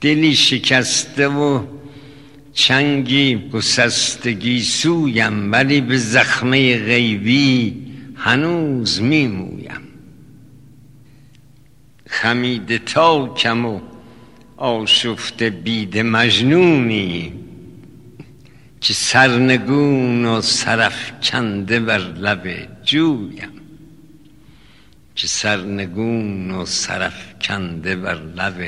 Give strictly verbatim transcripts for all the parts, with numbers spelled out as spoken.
دلی شکسته و چنگی گسستگی سویم، ولی به زخمه غیبی هنوز میمویم. خمیده تاکم و آشفته بید مجنونی، که سرنگون و سرافکنده بر لب جویم. که سرنگون و سرافکنده بر لب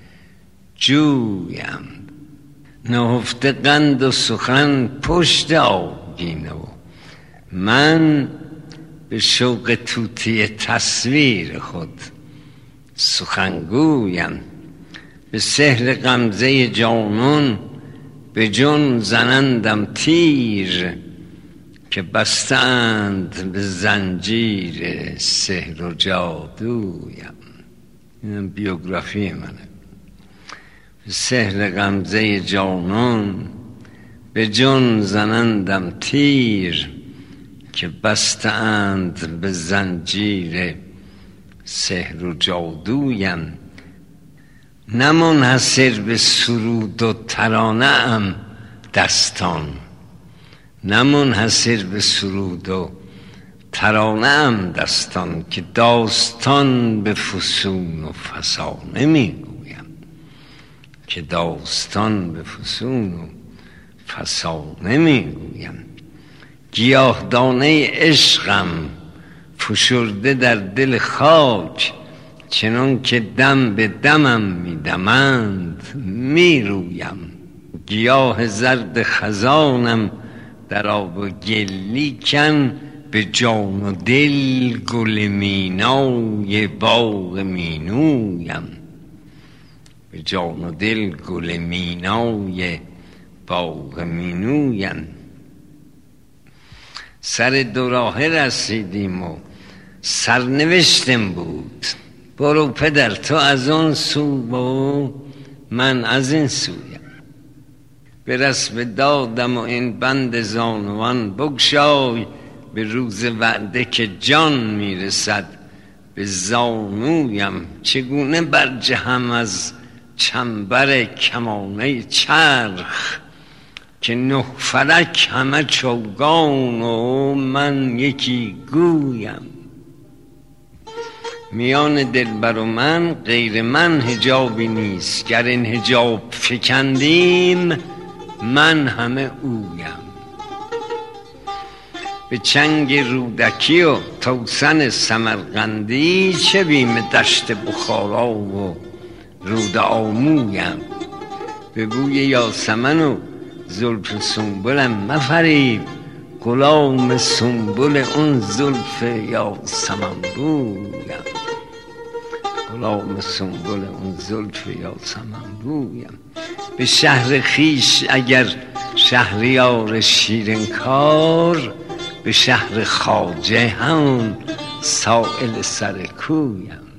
جویم. نهفته قند و سخن پشت آبگینه و من به شوق طوطی تصویر خود سخنگویم. به سحر غمزه جانان به جان زنندم تیر، که بستند به زنجیر سحر و جادویم. اینم بیوگرافی منه. به سحر غمزه جانان به جان زنندم تیر، که بستند به زنجیر سحر و جادویم. نه منحصر به سرود و ترانه ام دستان، نه منحصر به سرود و ترانه ام دستان، که داستان به فسون و فسانه میگویم. که داستان به فسون و فسانه میگویم. گیاهدانه عشقم فشرده در دل خاک، چنان که دم به دمم میدمند میرویم. گیاه زرد خزانم در آب و گل، لیکن به جان و دل گل مینای باغ مینویم. به جان و دل گل مینای باغ مینویم. سر دو راهه رسیدیم و سرنوشتم بود. برو پدر تو از آن سو و من از این سویم. به رسم دادم و این بند زانوان بگشای، به روز وعده که جان میرسد به زانویم. چگونه برجهم از چنبر کمانه چرخ، که نه فلک همه چوگان و من یکی گویم. میان دلبر و من غیر من حجابی نیست، گر این حجاب فکندیم من همه اویم. به چنگ رودکی و توسن سمرقندی، چه بیم دشت بخارا و رود آمویم. به بوی یاسمن و زلف سنبلم مفریب، غلام سنبل اون زلف یاسمن بویم. غلام سنبل اون زلف یاسمن بویم. به شهر خیش اگر شهریار شیرین کار، به شهر خواجه همون سائل سر کویم.